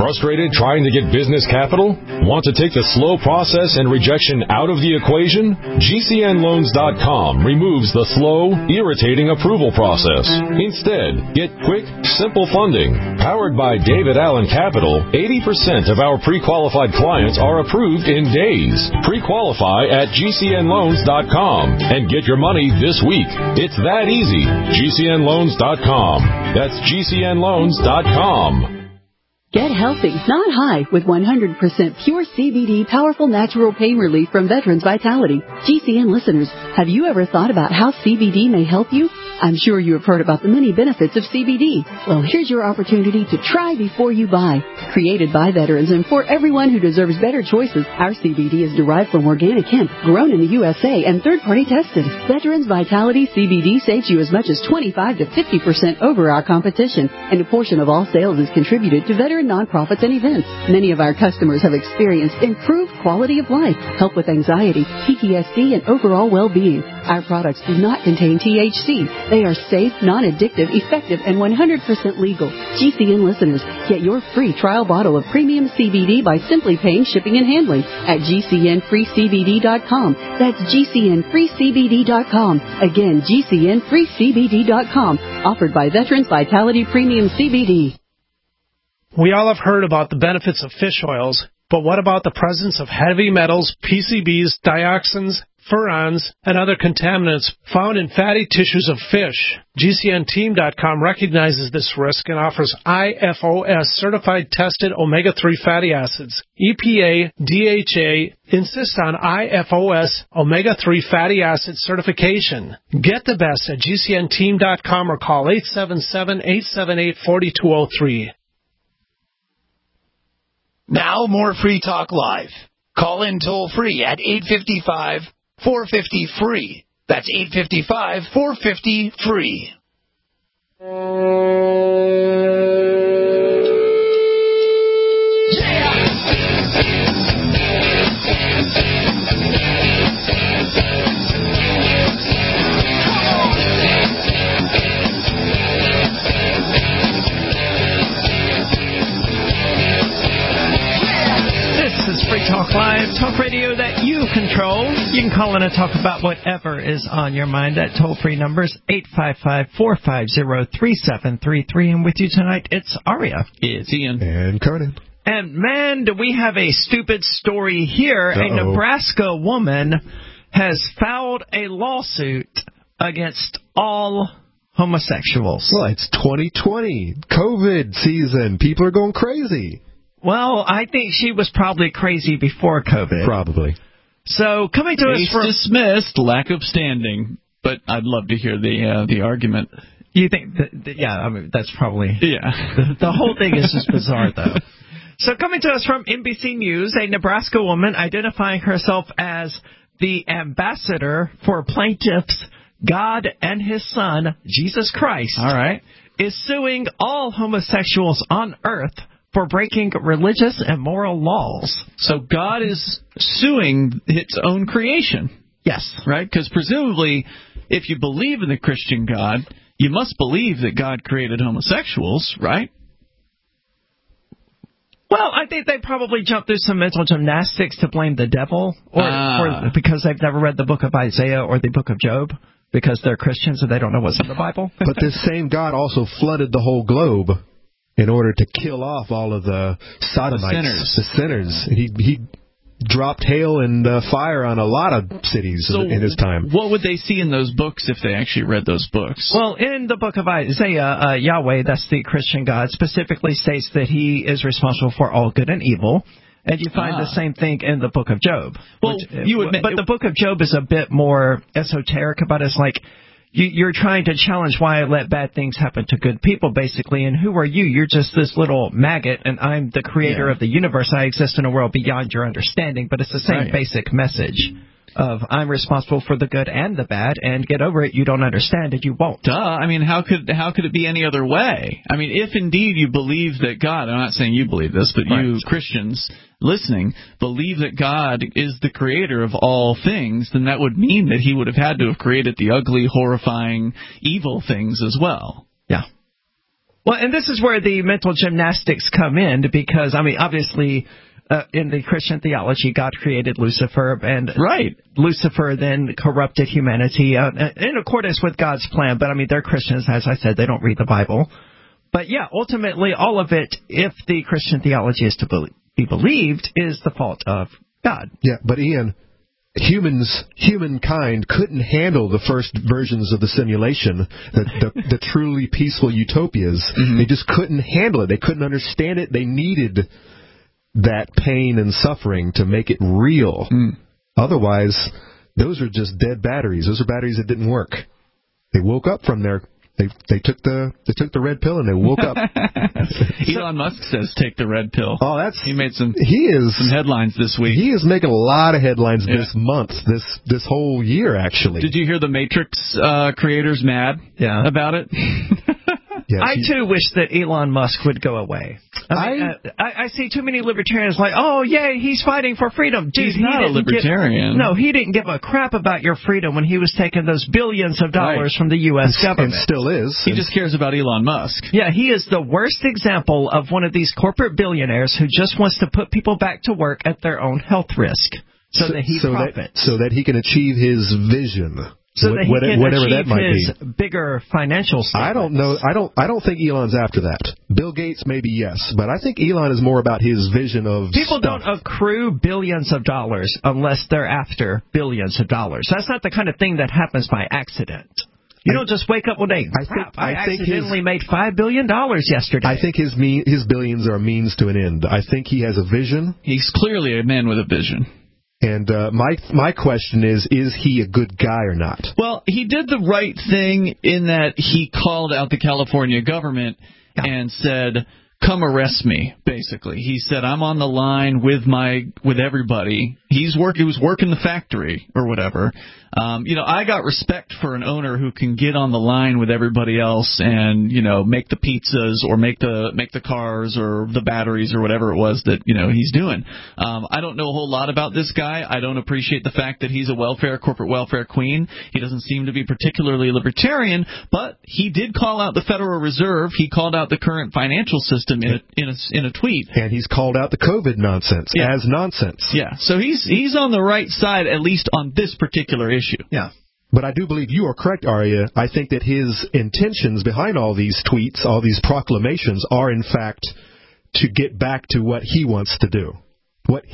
Frustrated trying to get business capital? Want to take the slow process and rejection out of the equation? GCNLoans.com removes the slow, irritating approval process. Instead, get quick, simple funding. Powered by David Allen Capital, 80% of our pre-qualified clients are approved in days. Pre-qualify at GCNLoans.com and get your money this week. It's that easy. GCNLoans.com. That's GCNLoans.com. Get healthy, not high, with 100% pure CBD powerful natural pain relief from Veterans Vitality. GCN listeners, have you ever thought about how CBD may help you? I'm sure you have heard about the many benefits of CBD. Well, here's your opportunity to try before you buy. Created by veterans and for everyone who deserves better choices, our CBD is derived from organic hemp, grown in the USA, and third-party tested. Veterans Vitality CBD saves you as much as 25 to 50% over our competition, and a portion of all sales is contributed to veteran nonprofits and events. Many of our customers have experienced improved quality of life, help with anxiety, PTSD, and overall well-being. Our products do not contain THC. They are safe, non-addictive, effective, and 100% legal. GCN listeners, get your free trial bottle of premium CBD by simply paying shipping and handling at GCNFreeCBD.com. That's GCNFreeCBD.com. Again, GCNFreeCBD.com. Offered by Veterans Vitality Premium CBD. We all have heard about the benefits of fish oils, but what about the presence of heavy metals, PCBs, dioxins, furans, and other contaminants found in fatty tissues of fish? GCNteam.com recognizes this risk and offers IFOS certified tested omega-3 fatty acids. EPA, DHA insist on IFOS omega-3 fatty acid certification. Get the best at GCNteam.com or call 877-878-4203. Now more Free Talk Live. Call in toll free at 855-450-FREE. That's 855-450-FREE. Free Talk Live, talk radio that you control. You can call in and talk about whatever is on your mind. That toll-free number is 855-450-3733. And with you tonight, it's Aria. It's Ian. And Conan. And, man, do we have a stupid story here. A Nebraska woman has filed a lawsuit against all homosexuals. Well, it's 2020, COVID season. People are going crazy. Well, I think she was probably crazy before COVID. Probably. So, coming to us from... dismissed, lack of standing. But I'd love to hear the argument. You think... yeah, I mean, that's probably... Yeah. The whole thing is just bizarre, though. So, coming to us from NBC News, a Nebraska woman identifying herself as the ambassador for plaintiffs God and His Son, Jesus Christ, all right, is suing all homosexuals on earth for breaking religious and moral laws. So God is suing its own creation. Yes. Right? Because presumably, if you believe in the Christian God, you must believe that God created homosexuals, right? Well, I think they probably jumped through some mental gymnastics to blame the devil, or because they've never read the book of Isaiah or the book of Job, because they're Christians and they don't know what's in the Bible. But this same God also flooded the whole globe in order to kill off all of the sodomites, the sinners. He dropped hail and fire on a lot of cities in his time. What would they see in those books if they actually read those books? Well, in the book of Isaiah, Yahweh, that's the Christian God, specifically states that He is responsible for all good and evil. And you find the same thing in the book of Job. Well, you admit, but the book of Job is a bit more esoteric about it. It's like, you're trying to challenge why I let bad things happen to good people, basically. And who are you? You're just this little maggot, and I'm the creator of the universe. I exist in a world beyond your understanding. But it's the same basic message of I'm responsible for the good and the bad, and get over it. You don't understand it. You won't. Duh. I mean, how could it be any other way? I mean, if indeed you believe that God, I'm not saying you believe this, but you Christians listening believe that God is the creator of all things, then that would mean that He would have had to have created the ugly, horrifying, evil things as well. Yeah. Well, and this is where the mental gymnastics come in, because, I mean, obviously, in the Christian theology, God created Lucifer, and Lucifer then corrupted humanity in accordance with God's plan. But, I mean, they're Christians, as I said, they don't read the Bible. But, yeah, ultimately, all of it, if the Christian theology is to be believed, is the fault of God. Yeah, but Ian, humankind couldn't handle the first versions of the simulation, the truly peaceful utopias. Mm-hmm. They just couldn't handle it. They couldn't understand it. They needed that pain and suffering to make it real. Otherwise, those are just dead batteries. Those are batteries that didn't work. They woke up from their... They took the red pill and they woke up. Elon Musk says take the red pill. Oh, he made some headlines this week. He is making a lot of headlines this month, this whole year actually. Did you hear the Matrix creators mad about it? Yes, I too wish that Elon Musk would go away. I see too many libertarians like, oh, yay, he's fighting for freedom. Dude, he's not a libertarian. He didn't give a crap about your freedom when he was taking those billions of dollars from the U.S. government. And still is. He just cares about Elon Musk. Yeah, he is the worst example of one of these corporate billionaires who just wants to put people back to work at their own health risk so that he profits. So that he can achieve his vision. So that he can whatever achieve that might his be. bigger financial statements. I don't know. I don't think Elon's after that. Bill Gates maybe yes, but I think Elon is more about his vision of people don't accrue billions of dollars unless they're after billions of dollars. That's not the kind of thing that happens by accident. You don't just wake up one day. I accidentally made $5 billion yesterday. I think his billions are a means to an end. I think he has a vision. He's clearly a man with a vision. And my question is he a good guy or not? Well, he did the right thing in that he called out the California government and said, come arrest me, basically. He said, I'm on the line with everybody. He was working the factory or whatever. I got respect for an owner who can get on the line with everybody else and, make the pizzas or make the cars or the batteries or whatever it was that, he's doing. I don't know a whole lot about this guy. I don't appreciate the fact that he's a corporate welfare queen. He doesn't seem to be particularly libertarian, but he did call out the Federal Reserve. He called out the current financial system in a tweet. And he's called out the COVID nonsense as nonsense. Yeah, so he's on the right side, at least on this particular issue. Yeah. But I do believe you are correct, Arya. I think that his intentions behind all these tweets, all these proclamations, are in fact to get back to what he wants to do. What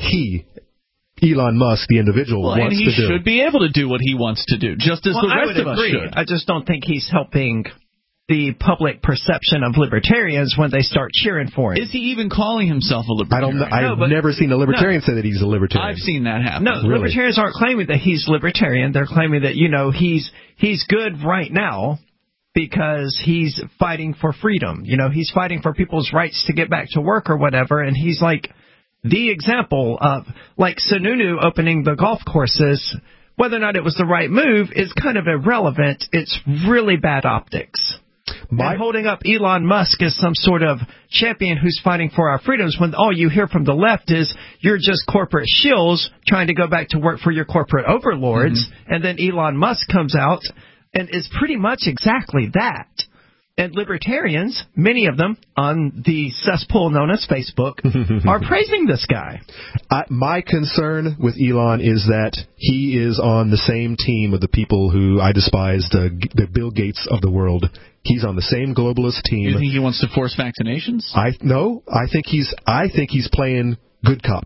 Elon Musk, the individual, wants to do. And he should be able to do what he wants to do, just as the rest of us should. I just don't think he's helping the public perception of libertarians when they start cheering for him. Is he even calling himself a libertarian? I've never seen a libertarian say that he's a libertarian. I've seen that happen. No, really? Libertarians aren't claiming that he's libertarian. They're claiming that, he's good right now because he's fighting for freedom. He's fighting for people's rights to get back to work or whatever, and he's like the example of, like Sununu opening the golf courses. Whether or not it was the right move is kind of irrelevant. It's really bad optics. And holding up Elon Musk as some sort of champion who's fighting for our freedoms when all you hear from the left is you're just corporate shills trying to go back to work for your corporate overlords. Mm-hmm. And then Elon Musk comes out and is pretty much exactly that. And libertarians, many of them on the cesspool known as Facebook, are praising this guy. My concern with Elon is that he is on the same team with the people who I despise, the Bill Gates of the world. He's on the same globalist team. You think he wants to force vaccinations? No, I think he's playing good cop.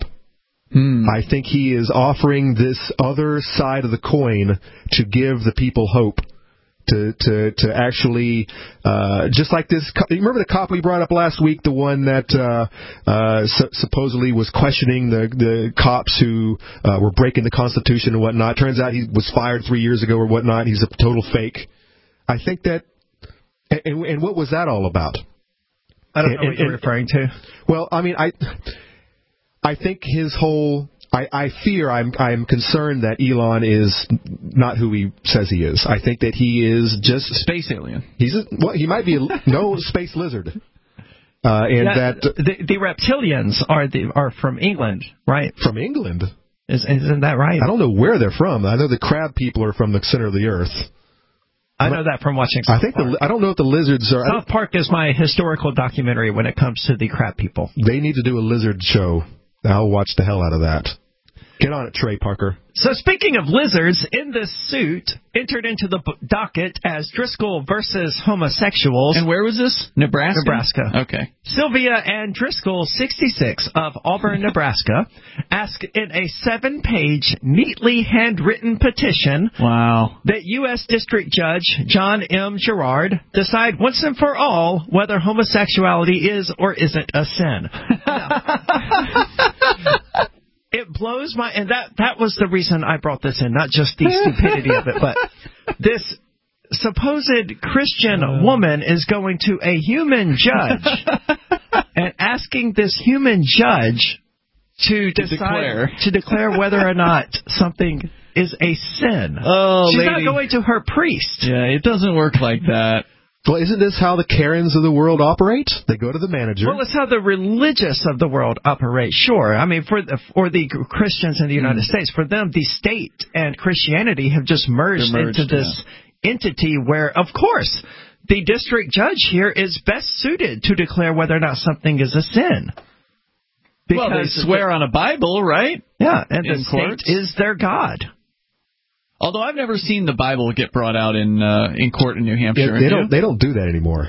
I think he is offering this other side of the coin to give the people hope. To actually, just like this, you remember the cop we brought up last week, the one that supposedly was questioning the cops who were breaking the Constitution and whatnot. Turns out he was fired 3 years ago or whatnot. He's a total fake. I think that, and what was that all about? I don't know what you're referring to. Well, I mean, I think his whole... I'm concerned that Elon is not who he says he is. I think that he is just space alien. He might be space lizard. The reptilians are from England, right? From England? Isn't that right? I don't know where they're from. I know the crab people are from the center of the earth. I know that from watching South Park. I don't know if the lizards are... South Park is my historical documentary when it comes to the crab people. They need to do a lizard show. I'll watch the hell out of that. Get on it, Trey Parker. So speaking of lizards, in this suit, entered into the docket as Driscoll versus homosexuals. And where was this? Nebraska? Nebraska. Okay. Sylvia Ann Driscoll, 66, of Auburn, Nebraska, asked in a 7-page, neatly handwritten petition that U.S. District Judge John M. Gerard decide once and for all whether homosexuality is or isn't a sin. It blows my... And that was the reason I brought this in, not just the stupidity of it, but this supposed Christian woman is going to a human judge and asking this human judge to declare whether or not something is a sin. She's not going to her priest. Yeah, it doesn't work like that. Well, isn't this how the Karens of the world operate? They go to the manager. Well, it's how the religious of the world operate, sure. I mean, for the Christians in the United States, for them, the state and Christianity have just merged into this entity where, of course, the district judge here is best suited to declare whether or not something is a sin. Because they swear on a Bible, right? Yeah, and the state is their God. Although I've never seen the Bible get brought out in court in New Hampshire. They don't do that anymore.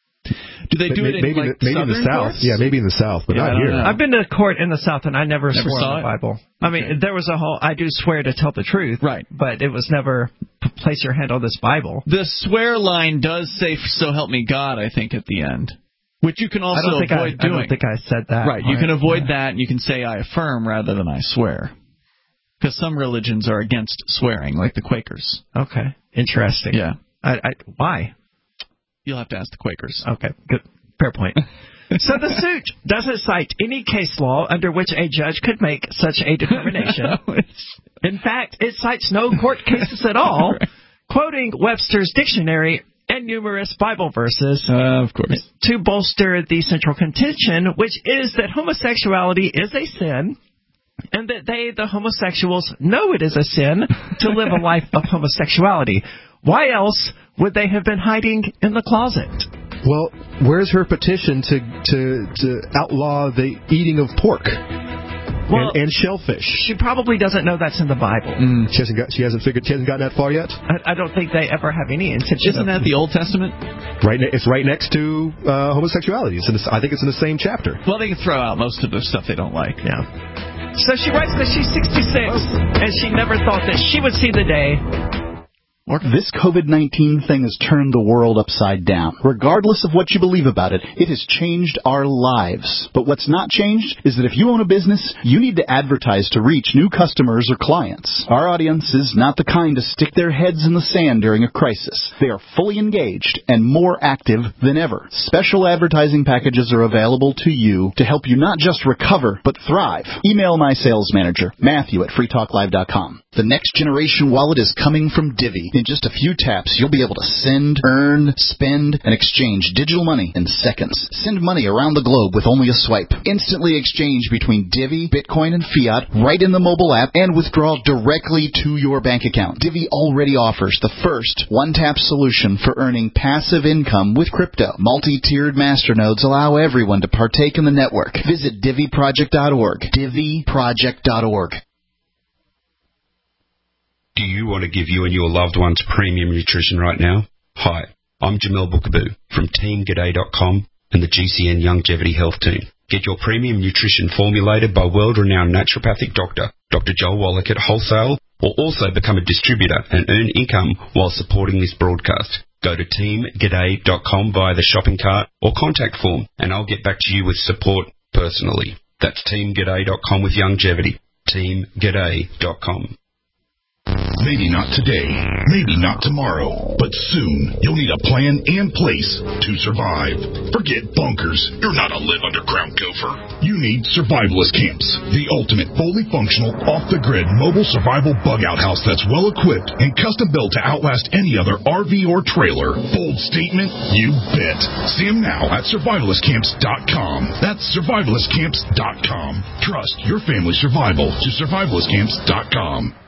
Do they do it in maybe in the South? Courts? Yeah, maybe in the South, but not here. I've been to court in the South, and I never swore on the Bible. I mean, there was a whole, I do swear to tell the truth, right? But it was never place your hand on this Bible. The swear line does say, "So help me God," I think, at the end. Which you can also avoid doing. I don't think I said that. Right, you can avoid that, and you can say, "I affirm," rather than "I swear." Because some religions are against swearing, like the Quakers. Okay. Interesting. Yeah. Why? You'll have to ask the Quakers. Okay. Good. Fair point. So the suit doesn't cite any case law under which a judge could make such a determination. In fact, it cites no court cases at all, quoting Webster's dictionary and numerous Bible verses of course, to bolster the central contention, which is that homosexuality is a sin, and that they, the homosexuals, know it is a sin to live a life of homosexuality. Why else would they have been hiding in the closet? Well, where's her petition to outlaw the eating of pork and shellfish? She probably doesn't know that's in the Bible. She hasn't gotten that far yet. I don't think they ever have any intention. Isn't that the Old Testament? Right, it's right next to homosexuality. I think it's in the same chapter. Well, they can throw out most of the stuff they don't like. Yeah. So she writes that she's 66, and she never thought that she would see the day. This COVID-19 thing has turned the world upside down. Regardless of what you believe about it, it has changed our lives. But what's not changed is that if you own a business, you need to advertise to reach new customers or clients. Our audience is not the kind to stick their heads in the sand during a crisis. They are fully engaged and more active than ever. Special advertising packages are available to you to help you not just recover, but thrive. Email my sales manager, Matthew at freetalklive.com. The next generation wallet is coming from Divvy. In just a few taps, you'll be able to send, earn, spend, and exchange digital money in seconds. Send money around the globe with only a swipe. Instantly exchange between Divvy, Bitcoin, and fiat right in the mobile app and withdraw directly to your bank account. Divvy already offers the first one-tap solution for earning passive income with crypto. Multi-tiered masternodes allow everyone to partake in the network. Visit DivvyProject.org. DivvyProject.org. Do you want to give you and your loved ones premium nutrition right now? Hi, I'm Jamel Bookaboo from TeamGaday.com and the GCN Longevity Health Team. Get your premium nutrition formulated by world-renowned naturopathic doctor, Dr. Joel Wallach at Wholesale, or also become a distributor and earn income while supporting this broadcast. Go to TeamGaday.com via the shopping cart or contact form, and I'll get back to you with support personally. That's TeamGaday.com with longevity. TeamGaday.com. Maybe not today, maybe not tomorrow, but soon you'll need a plan and place to survive. Forget bunkers. You're not a live underground gopher. You need survivalist camps, the ultimate fully functional, off-the-grid mobile survival bug-out house that's well-equipped and custom-built to outlast any other RV or trailer. Bold statement? You bet. See them now at survivalistcamps.com. That's survivalistcamps.com. Trust your family's survival to survivalistcamps.com.